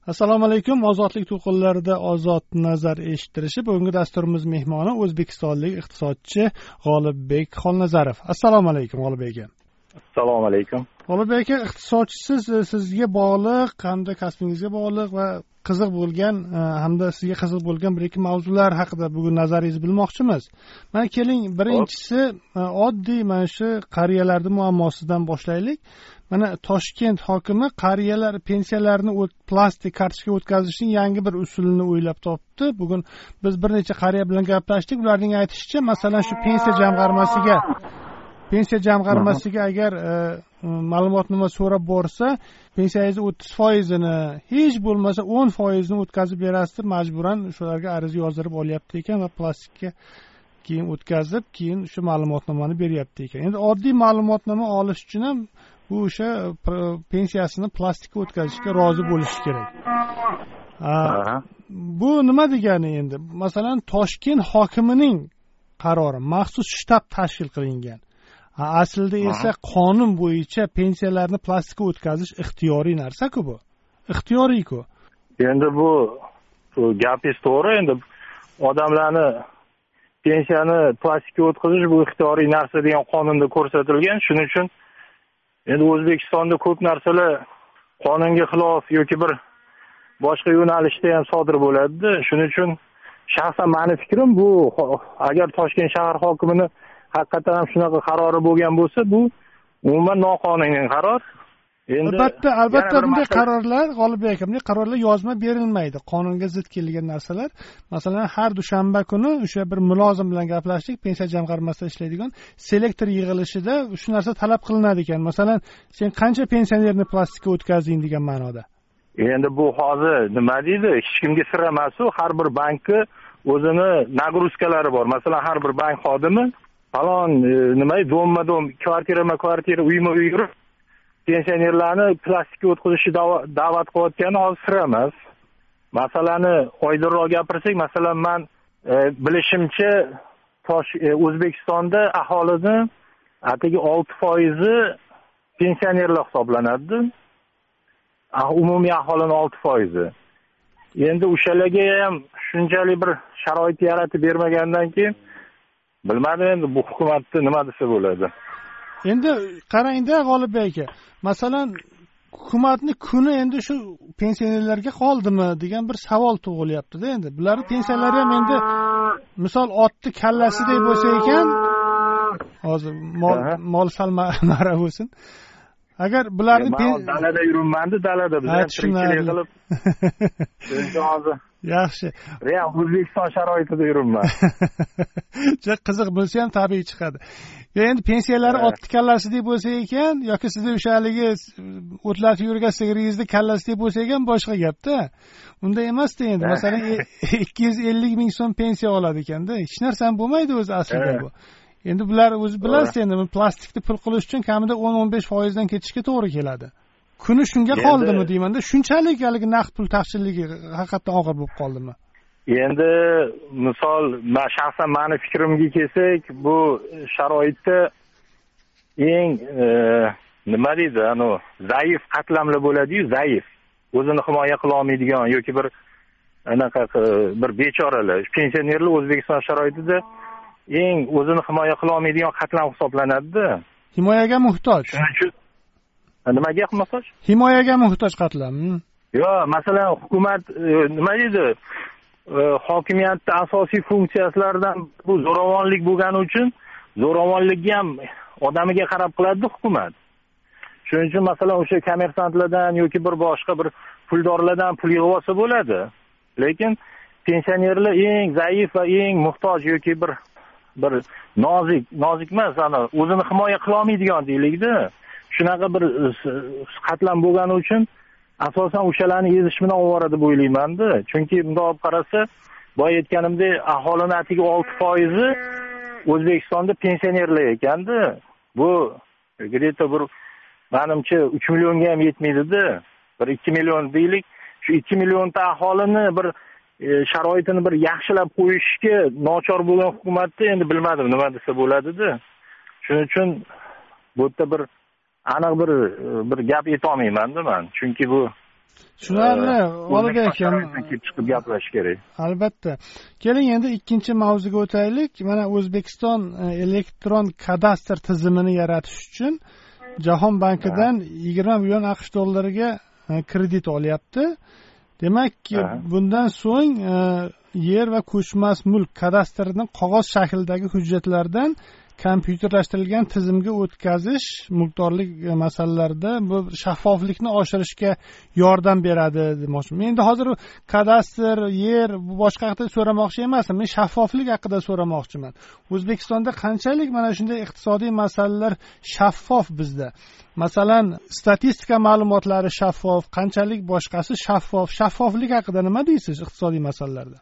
Assalomu alaykum. Ozodlik to'lqinlarida ozod nazar eshittirishi. Bugungi dasturimiz mehmoni o'zbekistonlik iqtisodchi G'olibbek Xolnazarov. Assalomu alaykum G'olibbek aka. Assalomu alaykum. G'olibbek aka, iqtisodchisiz sizga bog'liq hamda kasbingizga bog'liq va qiziq bo'lgan hamda sizga qiziq bo'lgan bir ikki mavzular haqida bugun nazaringizni bilmoqchimiz. Mana keling, birinchisi oddiy mana shu qariyalarning muammosidan boshlaylik. Mana Toshkent hokimi qariyalar pensiyalarini plastik kartochkaga o'tkazishning yangi bir usulini o'ylab topdi. Bugun biz bir necha qariya bilan gaplashdik. Ularning aytishicha, masalan, shu pensiya jamg'armasiga agar ma'lumotnoma so'rab borsa, pensiyangizni 30%ni, hech bo'lmasa 10%ni o'tkazib berasiz, majburan shularga ariza yozdirib olyapti ekan va plastikka keyin o'tkazib, keyin shu ma'lumotnomani beryapti ekan. Endi oddiy ma'lumotnoma olish uchun ham bu o'sha pensiyasini plastikka o'tkazishga rozi bo'lishi kerak. Bu nima degani endi? Masalan, Toshkent hokimining qarori, maxsus shtab tashkil qilingan. Aslida esa qonun bo'yicha pensiyalarni plastikka o'tkazish ixtiyoriy narsa-ku bu. Ixtiyoriy-ku. Endi bu gapingiz to'g'ri. Endi odamlarni pensiyani plastikka o'tkazish bu ixtiyoriy narsa degan qonunda ko'rsatilgan. Shuning uchun endi O'zbekistonda ko'p narsalar qonunga xilof yoki bir boshqa yo'nalishda ham sodir bo'ladi. Shuning uchun shaxsan meni fikrim bu, agar Toshkent shahar hokimining haqiqatan ham shunaqa qarori bo'lgan bo'lsa, bu umuman noqonuniy qaror. Endi albatta bunday qarorlar, G'olibbek aka, bunday qarorlar yozma berilmaydi. Qonunga zid kelgan narsalar. Masalan, har dushanba kuni o'sha bir mulozim bilan gaplashdik, pensiya jamg'armasida ishlaydigan, selektor yig'ilishida shu narsa talab qilinadi ekan. Masalan, sen qancha pensionerni plastikka o'tkazding degan ma'noda. Endi bu hozir nima deydi? Hech kimga sir emas, har bir bankka o'zini nagruzkalari bor. Masalan, har bir bank xodimi falon nima domma-dom, kvartira, uyma-uy yurib pensionerlarni plastikka o'tkazishga da'vat qilayotgani hozir sir emas. Masalani oydinroq gapirsak, masalan, men bilishimcha O'zbekistonda aholini atigi 6% pensionerlar hisoblanadi. Umumiy aholining 6%. Endi o'shalarga ham shunchalik bir sharoit yaratib bermagandan keyin bilmadim, endi bu hukumatni nima desa bo'ladi. Endi qarang-da G'olibbek aka. Masalan, hukumatning kuni endi shu pensionerlarga qoldimi degan bir savol tug'ilyapti-da endi. Bularning pensiyalari ham endi misol otni kallasidek bo'lsa ekan, hozir mol salmara bo'lsin. Agar bularni dalada yuribman-da, dalada bizlar tirikchilik qilib. Hozir yaxshi. Real O'zbekiston sharoitida yuribman. Juda qiziq bo'lsa ham tabiiy chiqadi. Endi pensiyalari otni kallasidek bo'lsa ekan, yoki sizda o'sha haligi o'tlatib yurgan sigiringizni kallasidek bo'lsa ekan, boshqa gapda. Unda emas-da endi. Masalan, 250 ming so'm pensiya oladi ekanda. Hech narsa ham bo'lmaydi o'zi aslida bu. Endi bular o'zi bilasiz, endi plastikni pul qilish uchun kamida 10-15% dan ketishga to'g'ri keladi. Kuni shunga qoldimi deymanda, shunchalik haligi naqd pul taqchilligi haqiqatdan og'ir bo'lib qoldimi? Endi misol, shaxsan meni fikrimga kelsak, bu sharoitda eng nima deydi, zaif qatlamlar bo'ladi-yu, zaif. O'zini himoya qila olmaydigan yoki bir anaqa bir bechoralar, pensionerlar O'zbekiston sharoitida eng o'zini himoya qila olmaydigan qatlam hisoblanadi-da. Himoyaga muhtoj. Shuning uchun nimaga muhtoj? Himoyaga muhtoj qatlam. Yo'q, masalan, hukumat nima deydi? Hokimiyatda asosiy funksiyalaridan bu zo'ravonlik bo'lgani uchun zo'ravonlikni ham odamiga qarab qiladi hukumat. Shuning uchun masalan o'sha kommersantlardan yoki bir boshqa bir puldorlardan pul yig'ib olsa bo'ladi. Lekin pensionerlar eng zaif va eng muhtoj yoki bir nozik emas, o'zini himoya qila olmaydigan deylikda. Shunaqa bir qatlam bo'lgani uchun asosan o'shalarni ezish bilan ovora deb o'ylayman-da. Chunki bunday olib qarasa, boya aytganimdek, aholining atigi 6% O'zbekistonda pensionerlar ekanda. Bu где-то bir menimcha 3 millionga ham yetmaydi-da. Bir 2 million deylik. Shu 2 millionta aholini bir sharoitini bir yaxshilab qo'yishga nochor bo'lgan hukumatda endi bilmadim nima desa bo'ladi-da. Shuning uchun bu yerda bir aniq bir gap ayta olmayman-da men. Chunki bu tushunarli. Olibek aka, kelib chiqib gaplash kerak. Albatta. Keling endi ikkinchi mavzuga o'taylik. Mana O'zbekiston elektron kadastr tizimini yaratish uchun Jahon bankidan 20 million AQSh dollariga kredit olyapti. Demak, bundan so'ng yer va ko'chmas mulk kadastrining qog'oz shaklidagi hujjatlardan kompyuterlashtirilgan tizimga o'tkazish mulkdorlik masalalarida bu shaffoflikni oshirishga yordam beradi demoqchiman. Men endi hozir kadastr, yer, boshqa haqida so'ramoqchi emasman. Men shaffoflik haqida so'ramoqchiman. O'zbekistonda qanchalik mana shunday iqtisodiy masalalar shaffof bizda? Masalan, statistika ma'lumotlari shaffof, qanchalik boshqasi shaffof? Shaffoflik haqida nima deysiz iqtisodiy masalalarda?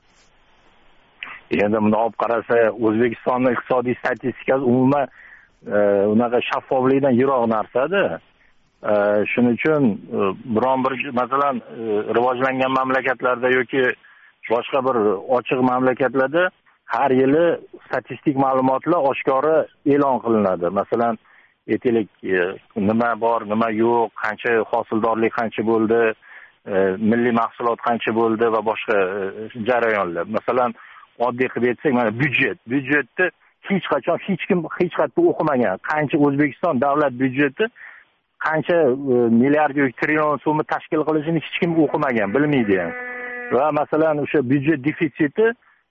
Endi buni olib qarasa, O'zbekistonning iqtisodiy statistikasi umuman unaqa shaffoflikdan yiroq narsada. Shuning uchun biron bir masalan rivojlangan mamlakatlarda yoki boshqa bir ochiq mamlakatlarda har yili statistik ma'lumotlar oshkora e'lon qilinadi. Masalan, aytaylik, nima bor, nima yo'q, qancha hosildorlik qancha bo'ldi, milliy mahsulot qancha bo'ldi va boshqa jarayonlar. Masalan, oddiy qilib aytsak, mana byudjetni hech qachon hech kim hech qayerda o'qimagan. Qancha O'zbekiston davlat byudjeti qancha milliard yoki trillion so'mni tashkil qilishini hech kim o'qimagan, bilmaydi ham. Va masalan, o'sha byudjet defitsiti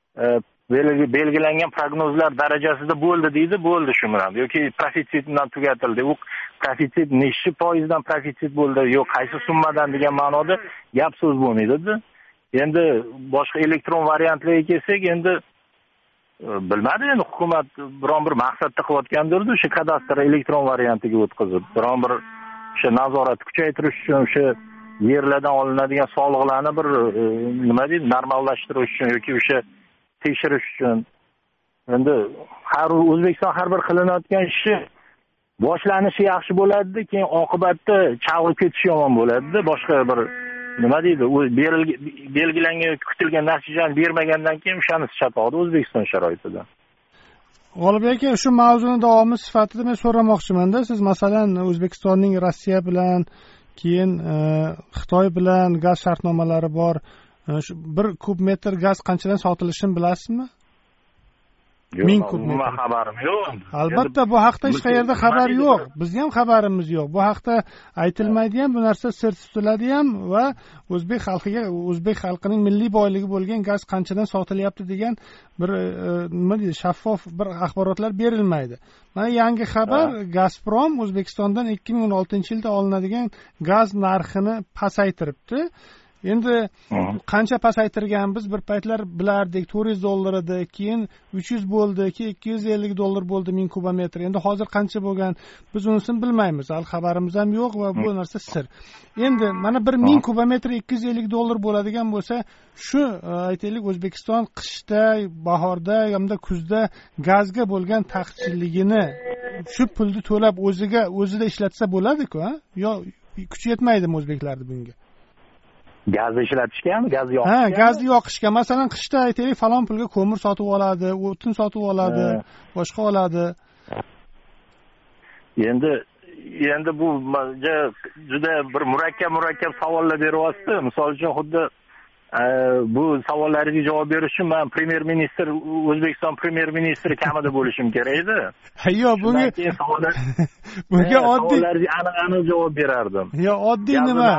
belgilangan prognozlar darajasida bo'ldi deydi, bo'ldi shu bilan. Yoki profitsit bilan tugatildi. U profitsit nechi foizdan profitsit bo'ldi, yo'q qaysi summadan degan ma'noda gap so'z bo'lmaydi-da. Endi boshqa elektron variantlarga kelsak, endi bilmadim, endi hukumat biron bir maqsadda qilayotgandir, o'sha kadastr elektron variantiga o'tkazib, biron bir o'sha nazoratni kuchaytirish uchun, o'sha yerlardan olinadigan soliqlarni bir nima deydi, normallashtirish uchun yoki o'sha tekshirish uchun. Endi O'zbekiston har bir qilinayotgan ishi boshlanishi yaxshi bo'ladi, keyin oqibatda chalg'ib ketishi yomon bo'ladi. Boshqa bir nima deydi, u belgilangan kutilgan natijani bermagandan keyin o'shani chatadi O'zbekiston sharoitida. Olibek aka, shu mavzuni davomi sifatida men so'ramoqchiman-da, siz masalan O'zbekistonning Rossiya bilan, keyin Xitoy bilan gaz shartnomalari bor. Shu 1 kub metr gaz qanchadan sotilishini bilasizmi? 1000 kub metr. Xabarim yo'q. Albatta, bu haqda hech qayerda xabar yo'q. Bizning ham xabarimiz yo'q. Bu haqda aytilmaydi ham, bu narsa sir tutiladi ham va o'zbek xalqining milliy boyligi bo'lgan gaz qanchadan sotilyapti degan bir nima deydi, shaffof bir axborotlar berilmaydi. Mana yangi xabar, Gazprom O'zbekistondan 2016-yilda olinadigan gaz narxini pasaytiribdi. Endi qancha pasaytirgan biz bir paytlar bilardik, $400 edi, keyin 300 bo'ldi, keyin $250 bo'ldi 1000 kubometr. Endi hozir qancha bo'lgan biz unisini bilmaymiz. Hali xabarimiz ham yo'q va bu narsa sir. Endi mana 1000 kubometr $250 bo'ladigan bo'lsa, shu aytaylik O'zbekiston qishda, bahorda hamda kuzda gazga bo'lgan taqchilligini shu pulni to'lab o'zida ishlatsa bo'ladi-ku, ha? Yo kuchi yetmaydimi o'zbeklarning bunga? Gazni ishlatishgami, gazni yoqishga? Gazni yoqishga. Masalan, qishda aytaylik, falon pulga ko'mir sotib oladi, o'tin sotib oladi, boshqa oladi. Endi bu juda bir murakkab savollar beryapsiz. Misol uchun xuddi bu savollaringizga javob berish uchun men O'zbekiston premyer ministri kamida bo'lishim kerak edi. Yo'q, bunga oddiy aniq javob berardim. Yo, oddiy nima?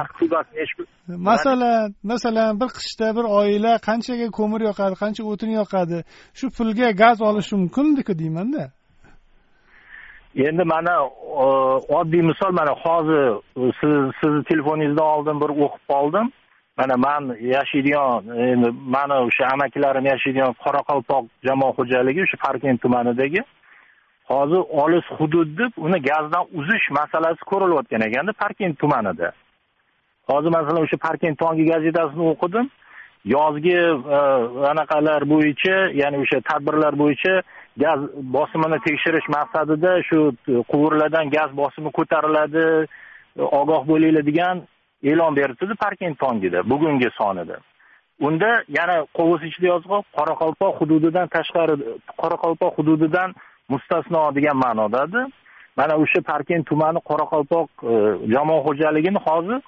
Masalan, bir qishda bir oila qanchaga ko'mir yoqadi, qancha o'tin yoqadi, shu pulga gaz olishi mumkin-ku deyman-da. Endi mana oddiy misol, mana hozir sizni telefoningizdan oldin bir o'qib qoldim. Mana men yashaydigan, endi mana o'sha amakilarim yashaydigan Qoraqalpoq jamoat xo'jaligi o'sha Parkent tumanidagi hozir olis hudud deb uni gazdan uzish masalasi ko'rilayotgan ekanda Parkent tumanida. Hozir masalan o'sha Parkent tongi gazetasini o'qidim. Yozgi anaqalar bo'yicha, ya'ni o'sha tadbirlar bo'yicha gaz bosimini tekshirish maqsadida shu quvurlardan gaz bosimi ko'tariladi, ogoh bo'linglar degan e'lon berdi Parkent tongida bugungi sonida. Unda yana qovus ichida yozib, Qoraqalpoq hududidan tashqari, Qoraqalpoq hududidan mustasno degan ma'nodadir. Mana o'sha Parkent tumani Qoraqalpoq jamoat xo'jaligini hozir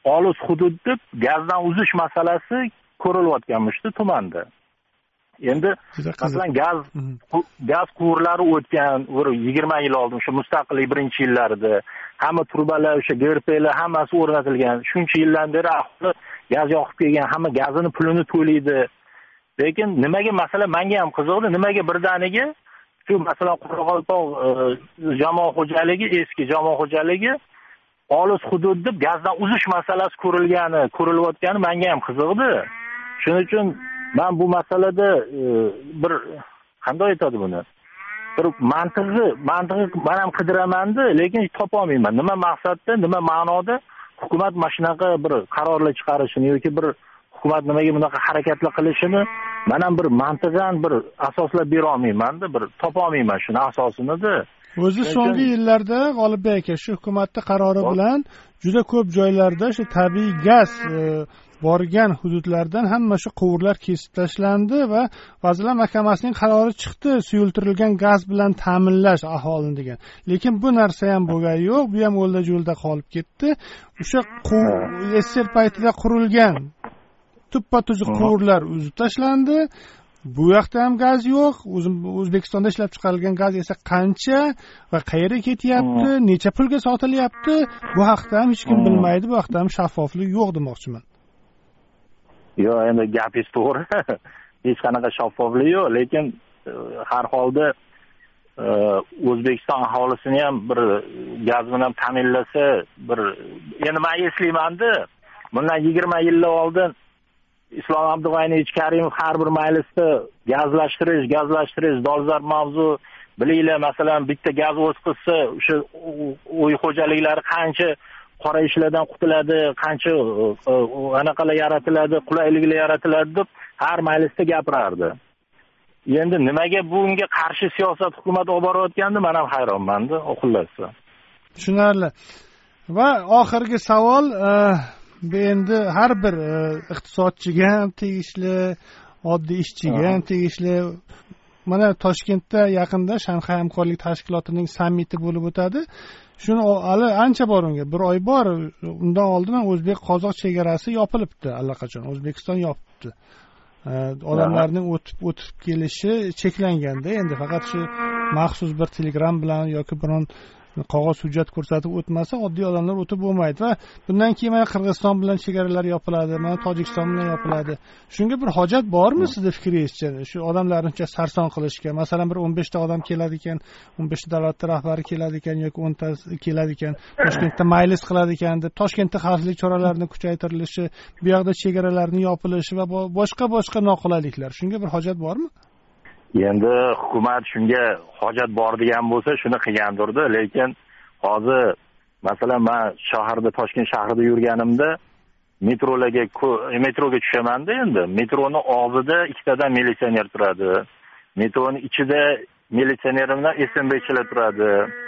olis hudud deb gazdan uzish masalasi ko'rilyotganmishdi tumanda. Endi masalan gaz quvurlari o'tgan 20 yil oldin shu mustaqillik birinchi yillarida hamma turbalar o'sha GRPlar hammasi o'rnatilgan. Shuncha yildan beri aholi gaz yoqib kelgan, hamma gazini pulini to'laydi. Lekin nimaga masalan menga ham qiziqdi, nimaga birdaniga shu masalan Qoraqalpoq jamoat xo'jaligi, eski jamoat xo'jaligi olis hudud deb gazdan uzish masalasi ko'rilayotgani menga ham qiziqdi. Shuning uchun men bu masalada bir qanday aytadi buni? Bir mantiqi men ham qidiraman-da, lekin topa olmayman. Nima maqsadda, nima ma'noda hukumat mana shunaqa bir qarorlar chiqarishini yoki bir hukumat nimaga bunaqa harakatlar qilishini men ham bir mantiqan bir asoslab bera olmayman-da, bir topa olmayman shuni asosini-da. O'zi so'nggi yillarda G'olibbek aka shu hukumatning qarori bilan juda ko'p joylarda shu tabiiy gaz borgan hududlardan hamma shu quvurlar kesib tashlandi va Vazirlar Mahkamasining qarori chiqdi suyultirilgan gaz bilan ta'minlash aholini degan. Lekin bu narsa ham bo'lgani yo'q, bu ham o'lda jo'lda qolib ketdi. O'sha SSR paytida qurilgan tuppa-tuzuq quvurlar uzib tashlandi. Bu yoqda ham gaz yo'q. O'zbekistonda ishlab chiqarilgan gaz esa qancha va qayerga ketyapti, necha pulga sotilyapti, bu haqda ham hech kim bilmaydi, bu haqda ham shaffoflik yo'q demoqchiman. Yo'q, endi gapingiz to'g'ri. Hech qanaqa shaffoflik yo'q, lekin har holda O'zbekiston aholisini ham bir gaz bilan ta'minlasa, bir endi men eslayman-da, bundan 20 yillar oldin Islom Abdug'aniyevich Karimov har bir majlisda gazlashtirish dolzarb mavzu. Bilinglar, masalan, bitta gaz o'tqizsa, o'sha uy xo'jaliklari qancha qora ishlardan qutuladi, qancha anaqalar yaratiladi, qulayliklar yaratiladi deb har majlisda gapirardi. Endi nimaga bunga qarshi siyosat hukumat olib borayotgandi, men ham hayronman-da, xullas. Tushunarli. Va oxirgi savol, bu endi har bir iqtisodchiga ham tegishli, oddiy ishchiga ham tegishli. Mana Toshkentda yaqinda Shanxay hamkorlik tashkilotining sammiti bo'lib o'tadi. Shuni hali ancha bor unga, bir oy bor. Undan oldin o'zbek-qozoq chegarasi yopilibdi allaqachon. O'zbekiston yopibdi. Odamlarning o'tib kelishi cheklanganda, endi faqat shu maxsus bir telegram bilan yoki biron qog'oz hujjat ko'rsatib o'tmasa oddiy odamlar o'tib bo'lmaydi va bundan keyin mana Qirg'iziston bilan chegaralar yopiladi, mana Tojikiston bilan yopiladi. Shunga bir hojat bormi sizning fikringizcha? Shu odamlarni sarson qilishga, masalan bir 15 ta odam keladi ekan, 15 ta davlat rahbari keladi ekan yoki 10 ta keladi ekan, Toshkentda majlis qiladi ekan deb Toshkentda xavfsizlik choralarining kuchaytirilishi, bu yoqda chegaralarning yopilishi va boshqa noqulayliklar. Shunga bir hojat bormi? Endi hukumat shunga hojat bor degan bo'lsa, shuni qilgandirdi, lekin hozir masalan men Toshkent shahrida yurganimda metroga tushaman-da endi. Metroni oldida ikkitadan militsioner turadi. Metroni ichida militsioner bilan SMBchilar turadi.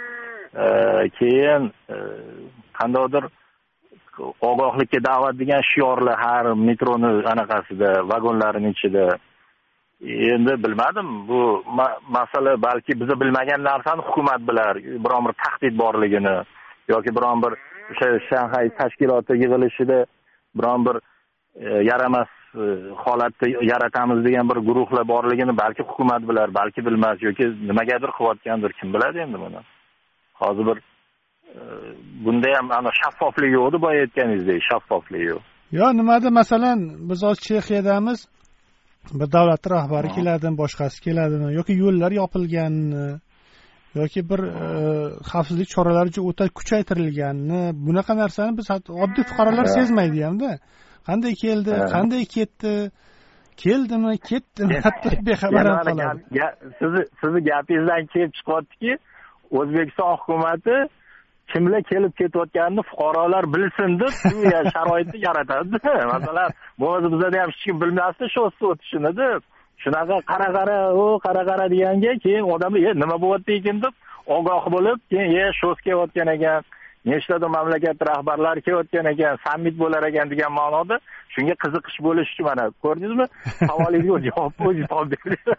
Keyin qandaydir ogohlikka da'vat degan shiorlar har metroni anaqasida, vagonlarining ichida. Endi bilmadim, bu masala balki biz bilmagan narsani hukumat bilar, biron bir tahdid borligini yoki biron bir o'sha Shanxay tashkiloti yig'ilishida biron bir yaramas holatda yaratamiz degan bir guruhlar borligini balki hukumat bilar, balki bilmas yoki nimagadir qilayotgandir, kim biladi endi buni. Hozir bir bunda ham ana shaffoflik yo'qdi, boya aytganingizdek, shaffoflik yo'q. Yo, nimada masalan biz hozir Chexiyadamiz, bir davlat rahbari keladimi, boshqasi keladimi yoki yo'llar yopilganmi yoki bir xavfsizlik choralari o'ta kuchaytirilganmi, bunaqa narsani biz oddiy fuqarolar sezmaydi hamda. Qanday keldi, qanday ketdi, keldimi, ketdimi, hatto bexabar ham qoladi. Sizni gapingizdan kelib chiqyaptiki, O'zbekiston hukumatı kimlar kelib ketayotganini fuqarolar bilsin deb shu sharoitni yaratadi. Masalan, bo'lmasa bizda ham hech kim bilmasdi shu o'tishini deb. Shunaqa qara deganga keyin odamlar nima bo'lyapti ekan deb ogoh bo'lib, keyin sho's kelayotgan ekan, nechtadir mamlakat rahbarlari kelayotgan ekan, sammit bo'lar ekan degan ma'noda shunga qiziqish bo'lish uchun mana ko'rdingizmi? Savolingizga javob berdingiz.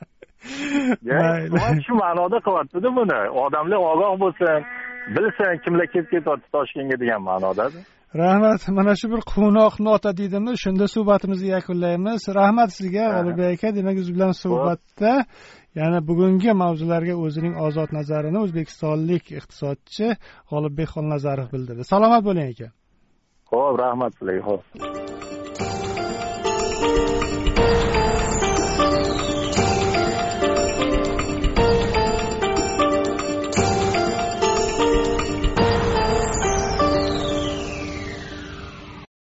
Shu ma'noda qilyapti-da buni. Odamlar ogoh bo'lsin, bilsin kimlar kelib ketyapti Toshkentga degan ma'noda. Rahmat. Mana shu bir quvnoq nota deydimi, shunda suhbatimizni yakunlaymiz. Rahmat sizga, G'olibek aka. Demak, siz bilan suhbatda yana bugungi mavzularga o'zining ozod nazarini o'zbekistonlik iqtisodchi G'olibek Xolnazarov bildirdi. Salomat bo'ling aka. Xo'p, rahmat sizlarga. Xo'p.